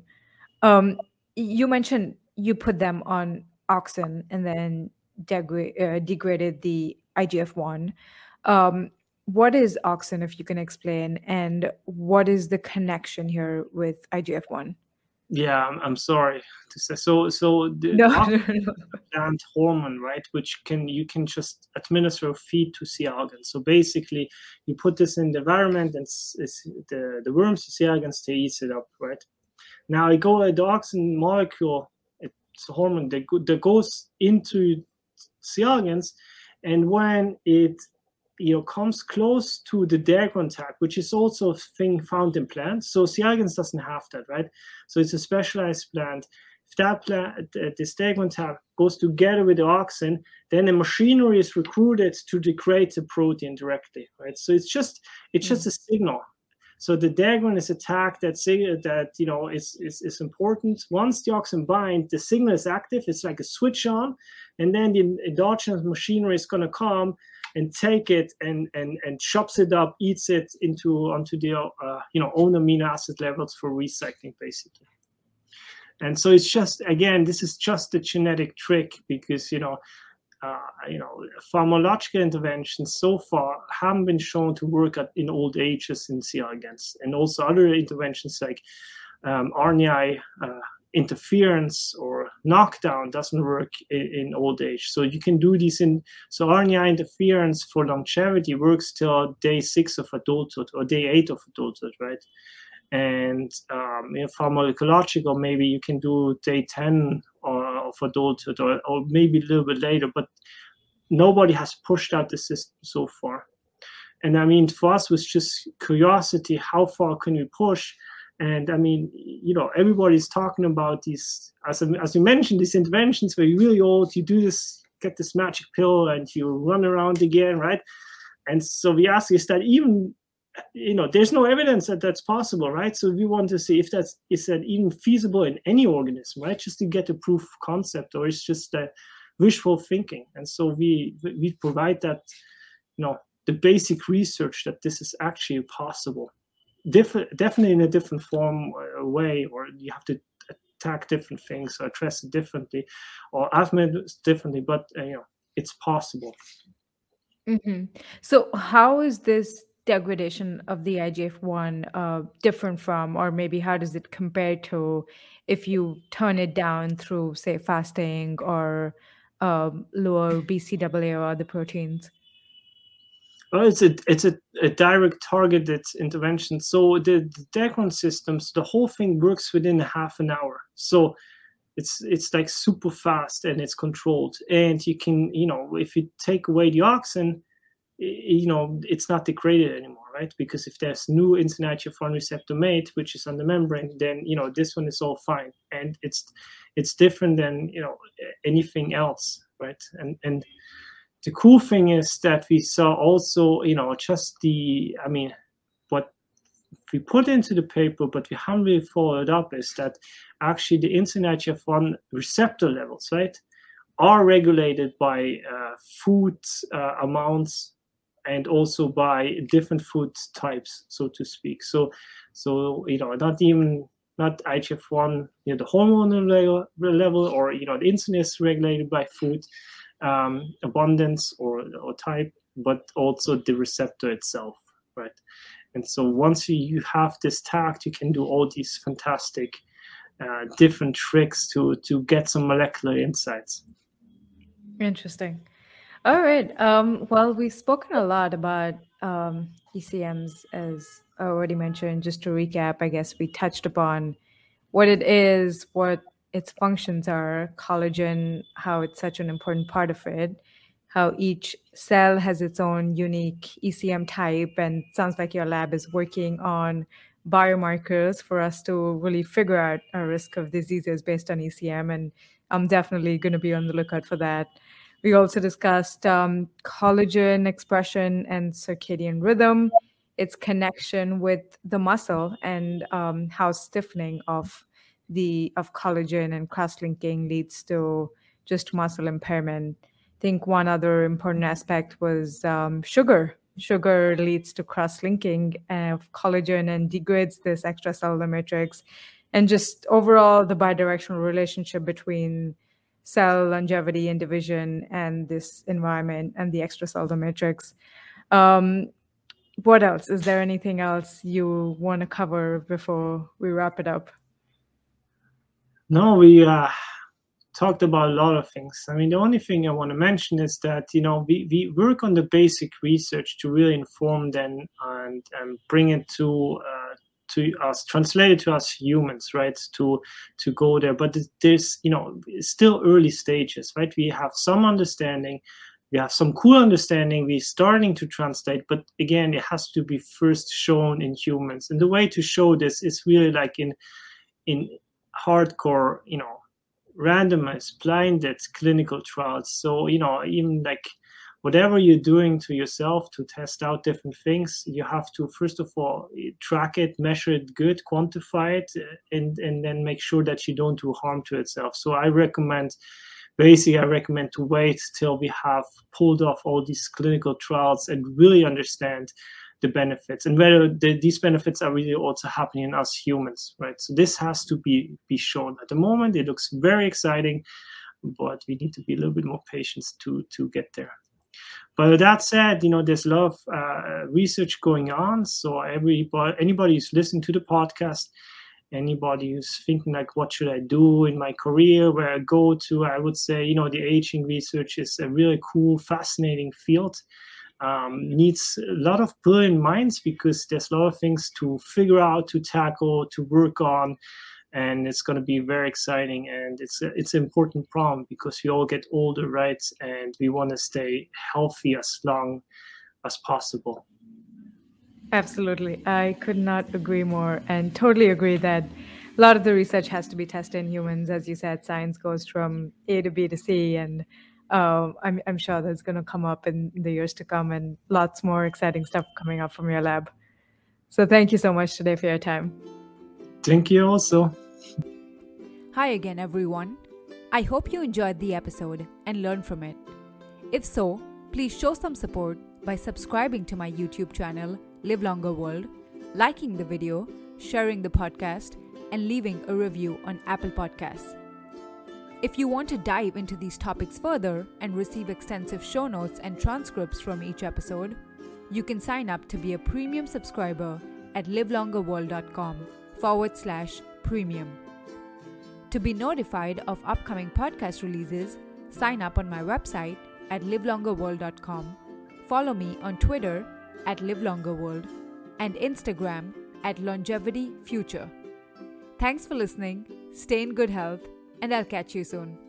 You mentioned you put them on auxin and then degraded the IGF-1. What is auxin, if you can explain, and what is the connection here with IGF-1? Yeah, I'm sorry to say. So the No, oxygen no, no. plant hormone, right, which you can just administer or feed to C. elegans. So basically, you put this in the environment, and the worms, the C. elegans, they eat it up, right? Now the oxygen molecule, it's a hormone that goes into C. elegans, and when it comes close to the Dagron tag, which is also a thing found in plants. So C. elegans doesn't have that, right? So it's a specialized plant. If that plant, this Dagron tag goes together with the auxin, then the machinery is recruited to degrade the protein directly, right? So it's just a signal. So the Dagron is a tag that is important. Once the auxin bind, the signal is active. It's like a switch on, and then the endogenous machinery is going to come and take it and chops it up, eats it onto the own amino acid levels for recycling, basically. And so it's just, again, this is just a genetic trick, because pharmacological interventions so far haven't been shown to work in old ages in C. elegans, and also other interventions like RNAi interference or knockdown doesn't work in old age. So you can do these so RNAi interference for longevity works till day 6 of adulthood or day 8 of adulthood, right? And pharmacological, maybe you can do day 10 of adulthood, or maybe a little bit later, but nobody has pushed out the system so far. And I mean, for us, was just curiosity, how far can we push? And I mean, everybody's talking about these, as you mentioned, these interventions where you're really old, you do this, get this magic pill, and you run around again, right? And so we ask, is that even, there's no evidence that that's possible, right? So we want to see if is that even feasible in any organism, right? Just to get a proof of concept, or it's just wishful thinking. And so we provide that, the basic research that this is actually possible. Definitely in a different form or way, or you have to attack different things or address it differently, or admit it differently, but it's possible. Mm-hmm. So how is this degradation of the IGF-1 different from, or maybe how does it compare to if you turn it down through, say, fasting or lower BCAA or other proteins? Well, it's a direct targeted intervention. So the Dagron systems, the whole thing works within half an hour. So it's like super fast, and it's controlled. And you can, if you take away the auxin, it's not degraded anymore, right? Because if there's new insulin IGF-1 receptor made, which is on the membrane, then this one is all fine, and it's different than anything else, right? And the cool thing is that we saw also, what we put into the paper, but we haven't really followed up, is that actually the insulin IGF-1 receptor levels, right, are regulated by food amounts, and also by different food types, so to speak. So not IGF-1, the hormonal level, or the insulin is regulated by food abundance or type, but also the receptor itself, right? And so once you have this tagged, you can do all these fantastic different tricks to get some molecular insights. Interesting. All right. Well, we've spoken a lot about ECMs, as I already mentioned. Just to recap, I guess we touched upon what it is, what its functions are, collagen, how it's such an important part of it, how each cell has its own unique ECM type, and it sounds like your lab is working on biomarkers for us to really figure out our risk of diseases based on ECM, and I'm definitely going to be on the lookout for that. We also discussed collagen expression and circadian rhythm, its connection with the muscle, and how stiffening of collagen and cross-linking leads to just muscle impairment. I think one other important aspect was sugar. Sugar leads to cross-linking of collagen and degrades this extracellular matrix, and just overall the bidirectional relationship between cell longevity and division and this environment and the extracellular matrix. What else? Is there anything else you want to cover before we wrap it up? No, we talked about a lot of things. I mean, the only thing I want to mention is that, we work on the basic research to really inform them and bring it to us, translate it to us humans, right? To go there. But there's, it's still early stages, right? We have some understanding. We have some cool understanding. We're starting to translate, but again, it has to be first shown in humans. And the way to show this is really like in hardcore, randomized, blinded clinical trials. So, even like whatever you're doing to yourself to test out different things, you have to, first of all, track it, measure it good, quantify it, and then make sure that you don't do harm to itself. So I recommend to wait till we have pulled off all these clinical trials and really understand the benefits and whether these benefits are really also happening in us humans, right? So this has to be shown. At the moment, it looks very exciting, but we need to be a little bit more patient to get there. But with that said, there's a lot of research going on. So anybody who's listening to the podcast, anybody who's thinking like, what should I do in my career, where I go to, I would say, the aging research is a really cool, fascinating field. Needs a lot of brilliant minds because there's a lot of things to figure out, to tackle, to work on, and it's going to be very exciting. And it's an important problem because we all get older, right? And we want to stay healthy as long as possible. Absolutely. I could not agree more, and totally agree that a lot of the research has to be tested in humans. As you said, science goes from A to B to C, and I'm sure that's going to come up in the years to come, and lots more exciting stuff coming up from your lab. So thank you so much today for your time. Thank you also. Hi again, everyone. I hope you enjoyed the episode and learned from it. If so, please show some support by subscribing to my YouTube channel, Live Longer World, liking the video, sharing the podcast, and leaving a review on Apple Podcasts. If you want to dive into these topics further and receive extensive show notes and transcripts from each episode, you can sign up to be a premium subscriber at livelongerworld.com/premium. To be notified of upcoming podcast releases, sign up on my website at livelongerworld.com, follow me on Twitter at livelongerworld, and Instagram at longevityfuture. Thanks for listening, stay in good health, and I'll catch you soon.